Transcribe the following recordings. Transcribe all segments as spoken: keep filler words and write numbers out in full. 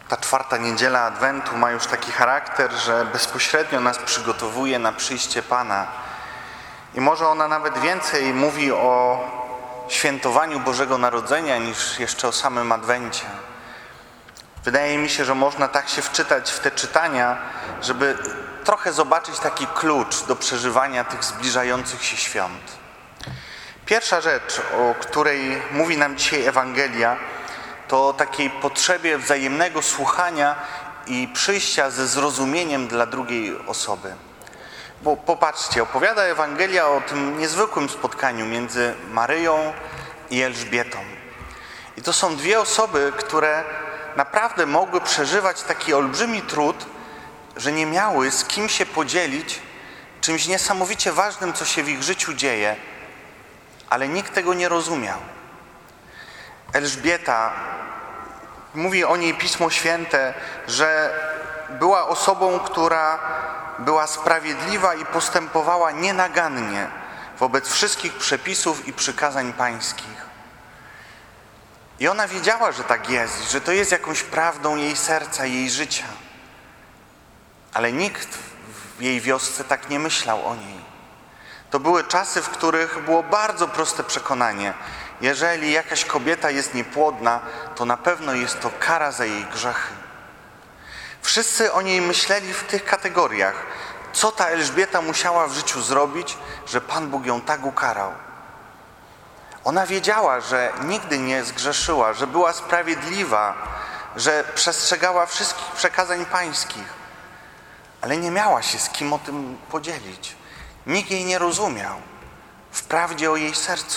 Ta czwarta niedziela Adwentu ma już taki charakter, że bezpośrednio nas przygotowuje na przyjście Pana. I może ona nawet więcej mówi o świętowaniu Bożego Narodzenia niż jeszcze o samym Adwencie. Wydaje mi się, że można tak się wczytać w te czytania, żeby trochę zobaczyć taki klucz do przeżywania tych zbliżających się świąt. Pierwsza rzecz, o której mówi nam dzisiaj Ewangelia, to o takiej potrzebie wzajemnego słuchania i przyjścia ze zrozumieniem dla drugiej osoby. Bo popatrzcie, opowiada Ewangelia o tym niezwykłym spotkaniu między Maryją i Elżbietą. I to są dwie osoby, które naprawdę mogły przeżywać taki olbrzymi trud, że nie miały z kim się podzielić czymś niesamowicie ważnym, co się w ich życiu dzieje, ale nikt tego nie rozumiał. Elżbieta, mówi o niej Pismo Święte, że była osobą, która była sprawiedliwa i postępowała nienagannie wobec wszystkich przepisów i przykazań pańskich. I ona wiedziała, że tak jest, że to jest jakąś prawdą jej serca, jej życia. Ale nikt w jej wiosce tak nie myślał o niej. To były czasy, w których było bardzo proste przekonanie. Jeżeli jakaś kobieta jest niepłodna, to na pewno jest to kara za jej grzechy. Wszyscy o niej myśleli w tych kategoriach. Co ta Elżbieta musiała w życiu zrobić, że Pan Bóg ją tak ukarał? Ona wiedziała, że nigdy nie zgrzeszyła, że była sprawiedliwa, że przestrzegała wszystkich przekazań pańskich, ale nie miała się z kim o tym podzielić. Nikt jej nie rozumiał w prawdzie o jej sercu.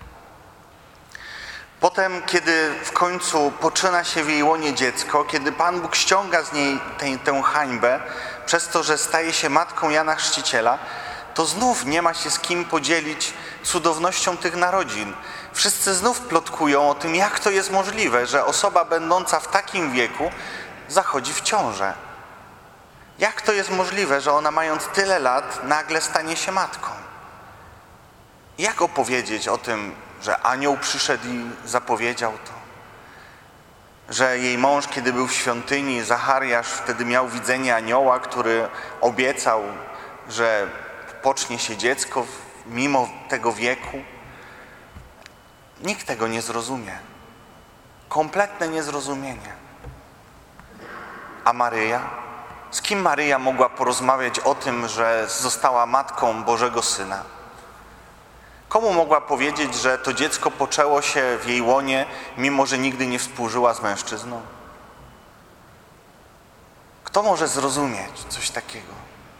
Potem, kiedy w końcu poczyna się w jej łonie dziecko, kiedy Pan Bóg ściąga z niej tę, tę hańbę przez to, że staje się matką Jana Chrzciciela, to znów nie ma się z kim podzielić cudownością tych narodzin. Wszyscy znów plotkują o tym, jak to jest możliwe, że osoba będąca w takim wieku zachodzi w ciążę. Jak to jest możliwe, że ona mając tyle lat nagle stanie się matką? Jak opowiedzieć o tym, że anioł przyszedł i zapowiedział to? Że jej mąż, kiedy był w świątyni, Zachariasz, wtedy miał widzenie anioła, który obiecał, że pocznie się dziecko mimo tego wieku. Nikt tego nie zrozumie. Kompletne niezrozumienie. A Maryja? Z kim Maryja mogła porozmawiać o tym, że została matką Bożego Syna? Komu mogła powiedzieć, że to dziecko poczęło się w jej łonie, mimo że nigdy nie współżyła z mężczyzną? Kto może zrozumieć coś takiego?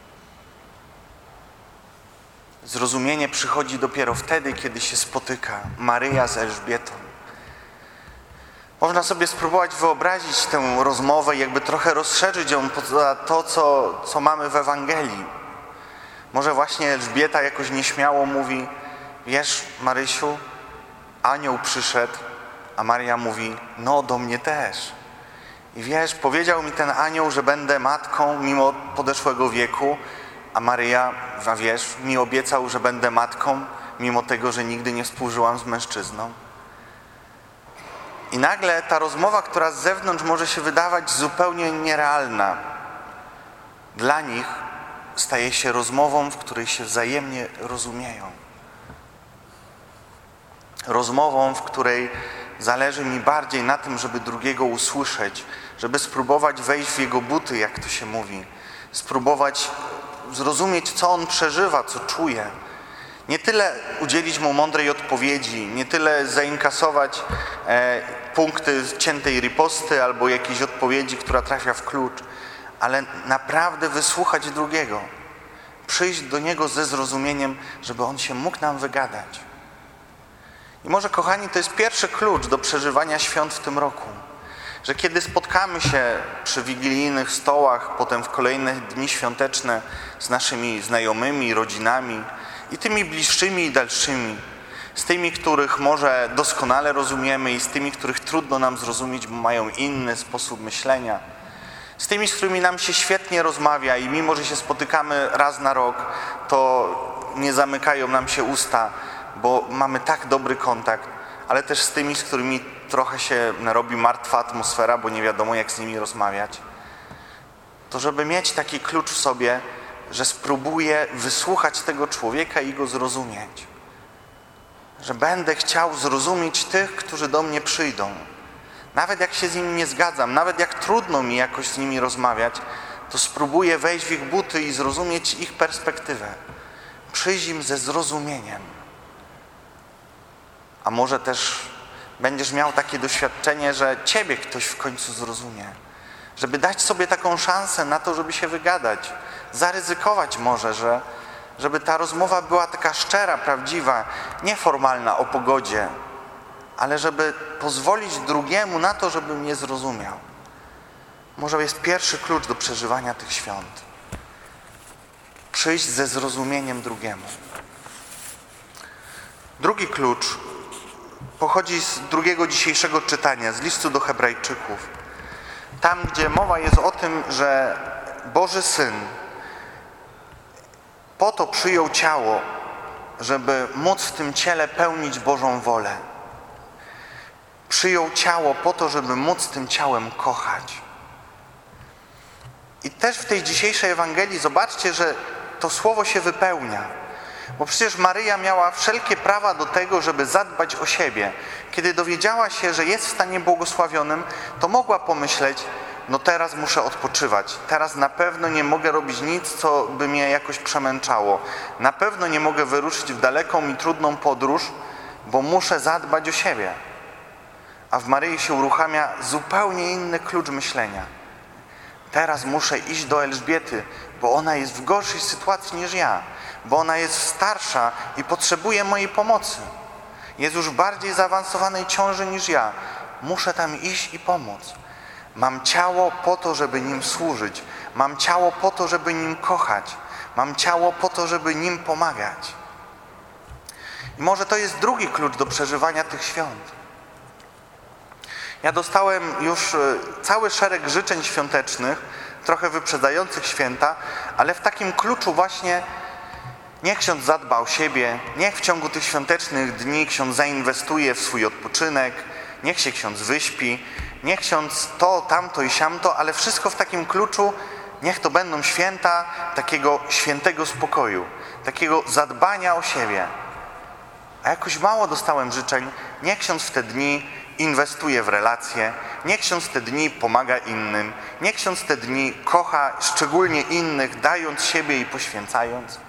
Zrozumienie przychodzi dopiero wtedy, kiedy się spotyka Maryja z Elżbietą. Można sobie spróbować wyobrazić tę rozmowę i jakby trochę rozszerzyć ją poza to, co, co mamy w Ewangelii. Może właśnie Elżbieta jakoś nieśmiało mówi: wiesz, Marysiu, anioł przyszedł, a Maria mówi: no, do mnie też. I wiesz, powiedział mi ten anioł, że będę matką mimo podeszłego wieku, a Maryja, a wiesz, mi obiecał, że będę matką mimo tego, że nigdy nie współżyłam z mężczyzną. I nagle ta rozmowa, która z zewnątrz może się wydawać zupełnie nierealna, dla nich staje się rozmową, w której się wzajemnie rozumieją. Rozmową, w której zależy mi bardziej na tym, żeby drugiego usłyszeć, żeby spróbować wejść w jego buty, jak to się mówi, spróbować zrozumieć, co on przeżywa, co czuje. Nie tyle udzielić mu mądrej odpowiedzi, nie tyle zainkasować e, punkty ciętej riposty albo jakiejś odpowiedzi, która trafia w klucz, ale naprawdę wysłuchać drugiego. Przyjść do niego ze zrozumieniem, żeby on się mógł nam wygadać. I może, kochani, to jest pierwszy klucz do przeżywania świąt w tym roku. Że kiedy spotkamy się przy wigilijnych stołach, potem w kolejne dni świąteczne z naszymi znajomymi, rodzinami i tymi bliższymi i dalszymi, z tymi, których może doskonale rozumiemy i z tymi, których trudno nam zrozumieć, bo mają inny sposób myślenia, z tymi, z którymi nam się świetnie rozmawia i mimo, że się spotykamy raz na rok, to nie zamykają nam się usta, bo mamy tak dobry kontakt, ale też z tymi, z którymi trochę się robi martwa atmosfera, bo nie wiadomo, jak z nimi rozmawiać, to żeby mieć taki klucz w sobie, że spróbuję wysłuchać tego człowieka i go zrozumieć. Że będę chciał zrozumieć tych, którzy do mnie przyjdą. Nawet jak się z nimi nie zgadzam, nawet jak trudno mi jakoś z nimi rozmawiać, to spróbuję wejść w ich buty i zrozumieć ich perspektywę. Przyjść im ze zrozumieniem. A może też będziesz miał takie doświadczenie, że ciebie ktoś w końcu zrozumie. Żeby dać sobie taką szansę na to, żeby się wygadać. Zaryzykować może, że żeby ta rozmowa była taka szczera, prawdziwa, nieformalna o pogodzie, ale żeby pozwolić drugiemu na to, żeby mnie zrozumiał. Może jest pierwszy klucz do przeżywania tych świąt. Przyjść ze zrozumieniem drugiemu. Drugi klucz pochodzi z drugiego dzisiejszego czytania, z listu do Hebrajczyków. Tam, gdzie mowa jest o tym, że Boży Syn po to przyjął ciało, żeby móc w tym ciele pełnić Bożą wolę. Przyjął ciało po to, żeby móc tym ciałem kochać. I też w tej dzisiejszej Ewangelii zobaczcie, że to słowo się wypełnia. Bo przecież Maryja miała wszelkie prawa do tego, żeby zadbać o siebie. Kiedy dowiedziała się, że jest w stanie błogosławionym, to mogła pomyśleć, no teraz muszę odpoczywać. Teraz na pewno nie mogę robić nic, co by mnie jakoś przemęczało. Na pewno nie mogę wyruszyć w daleką i trudną podróż, bo muszę zadbać o siebie. A w Maryi się uruchamia zupełnie inny klucz myślenia. Teraz muszę iść do Elżbiety, bo ona jest w gorszej sytuacji niż ja. Bo ona jest starsza i potrzebuje mojej pomocy. Jest już w bardziej zaawansowanej ciąży niż ja. Muszę tam iść i pomóc. Mam ciało po to, żeby nim służyć. Mam ciało po to, żeby nim kochać. Mam ciało po to, żeby nim pomagać. I może to jest drugi klucz do przeżywania tych świąt. Ja dostałem już cały szereg życzeń świątecznych, trochę wyprzedzających święta, ale w takim kluczu właśnie niech ksiądz zadba o siebie, niech w ciągu tych świątecznych dni ksiądz zainwestuje w swój odpoczynek, niech się ksiądz wyśpi, niech ksiądz to, tamto i siamto, ale wszystko w takim kluczu, niech to będą święta takiego świętego spokoju, takiego zadbania o siebie. A jakoś mało dostałem życzeń, niech ksiądz w te dni inwestuje w relacje, niech ksiądz w te dni pomaga innym, niech ksiądz w te dni kocha szczególnie innych, dając siebie i poświęcając.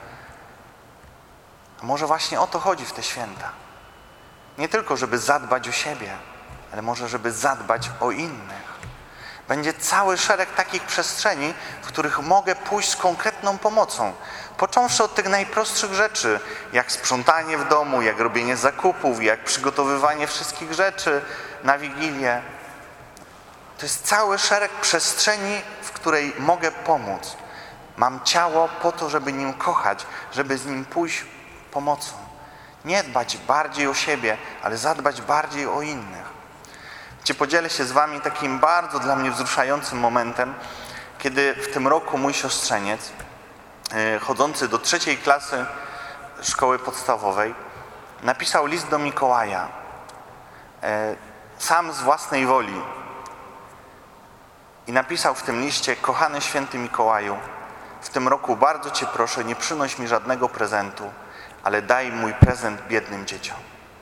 A może właśnie o to chodzi w te święta. Nie tylko, żeby zadbać o siebie, ale może, żeby zadbać o innych. Będzie cały szereg takich przestrzeni, w których mogę pójść z konkretną pomocą. Począwszy od tych najprostszych rzeczy, jak sprzątanie w domu, jak robienie zakupów, jak przygotowywanie wszystkich rzeczy na Wigilię. To jest cały szereg przestrzeni, w której mogę pomóc. Mam ciało po to, żeby nim kochać, żeby z nim pójść pomocą. Nie dbać bardziej o siebie, ale zadbać bardziej o innych. Gdzie podzielę się z wami takim bardzo dla mnie wzruszającym momentem, kiedy w tym roku mój siostrzeniec, chodzący do trzeciej klasy szkoły podstawowej, napisał list do Mikołaja. Sam z własnej woli. I napisał w tym liście: kochany święty Mikołaju, w tym roku bardzo cię proszę, nie przynoś mi żadnego prezentu, ale daj mój prezent biednym dzieciom.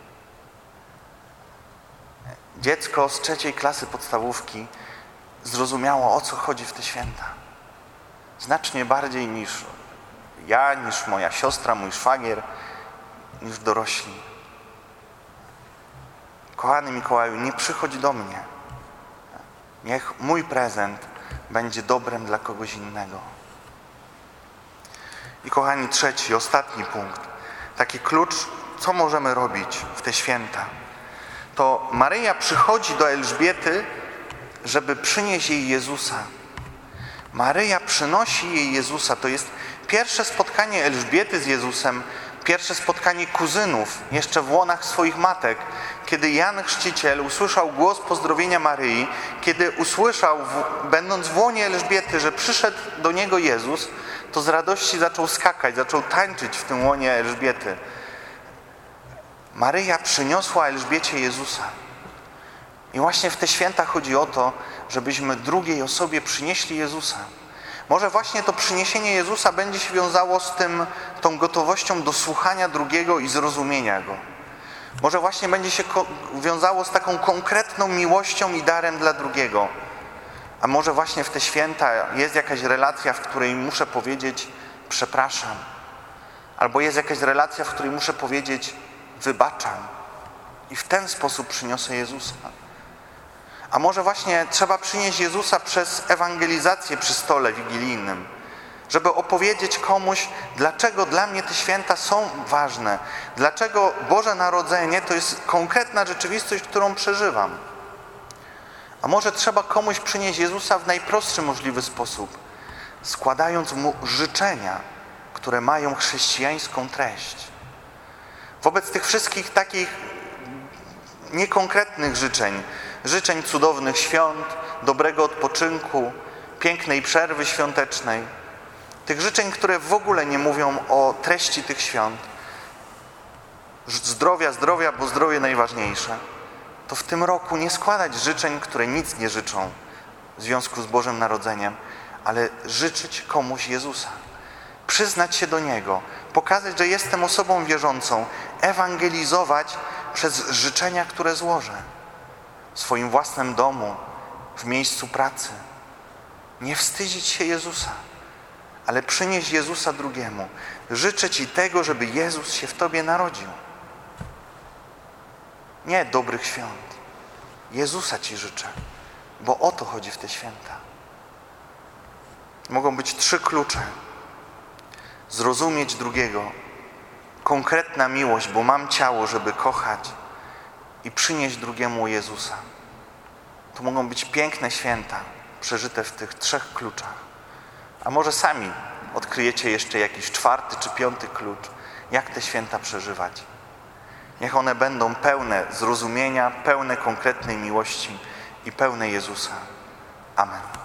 Dziecko z trzeciej klasy podstawówki zrozumiało, o co chodzi w te święta. Znacznie bardziej niż ja, niż moja siostra, mój szwagier, niż dorośli. Kochany Mikołaju, nie przychodź do mnie. Niech mój prezent będzie dobrem dla kogoś innego. I kochani, trzeci, ostatni punkt. Taki klucz, co możemy robić w te święta. To Maryja przychodzi do Elżbiety, żeby przynieść jej Jezusa. Maryja przynosi jej Jezusa. To jest pierwsze spotkanie Elżbiety z Jezusem, pierwsze spotkanie kuzynów, jeszcze w łonach swoich matek, kiedy Jan Chrzciciel usłyszał głos pozdrowienia Maryi, kiedy usłyszał, będąc w łonie Elżbiety, że przyszedł do niego Jezus, to z radości zaczął skakać, zaczął tańczyć w tym łonie Elżbiety. Maryja przyniosła Elżbiecie Jezusa. I właśnie w te święta chodzi o to, żebyśmy drugiej osobie przynieśli Jezusa. Może właśnie to przyniesienie Jezusa będzie się wiązało z tym, tą gotowością do słuchania drugiego i zrozumienia Go. Może właśnie będzie się wiązało z taką konkretną miłością i darem dla drugiego. A może właśnie w te święta jest jakaś relacja, w której muszę powiedzieć przepraszam. Albo jest jakaś relacja, w której muszę powiedzieć wybaczam. I w ten sposób przyniosę Jezusa. A może właśnie trzeba przynieść Jezusa przez ewangelizację przy stole wigilijnym, żeby opowiedzieć komuś, dlaczego dla mnie te święta są ważne, dlaczego Boże Narodzenie to jest konkretna rzeczywistość, którą przeżywam. A może trzeba komuś przynieść Jezusa w najprostszy możliwy sposób, składając Mu życzenia, które mają chrześcijańską treść. Wobec tych wszystkich takich niekonkretnych życzeń, życzeń cudownych świąt, dobrego odpoczynku, pięknej przerwy świątecznej, tych życzeń, które w ogóle nie mówią o treści tych świąt, zdrowia, zdrowia, bo zdrowie najważniejsze, to w tym roku nie składać życzeń, które nic nie życzą w związku z Bożym Narodzeniem, ale życzyć komuś Jezusa, przyznać się do Niego, pokazać, że jestem osobą wierzącą, ewangelizować przez życzenia, które złożę w swoim własnym domu, w miejscu pracy. Nie wstydzić się Jezusa, ale przynieść Jezusa drugiemu. Życzę Ci tego, żeby Jezus się w Tobie narodził. Nie dobrych świąt. Jezusa Ci życzę, bo o to chodzi w te święta. Mogą być trzy klucze. Zrozumieć drugiego, konkretna miłość, bo mam ciało, żeby kochać, i przynieść drugiemu Jezusa. To mogą być piękne święta, przeżyte w tych trzech kluczach. A może sami odkryjecie jeszcze jakiś czwarty czy piąty klucz, jak te święta przeżywać. Niech one będą pełne zrozumienia, pełne konkretnej miłości i pełne Jezusa. Amen.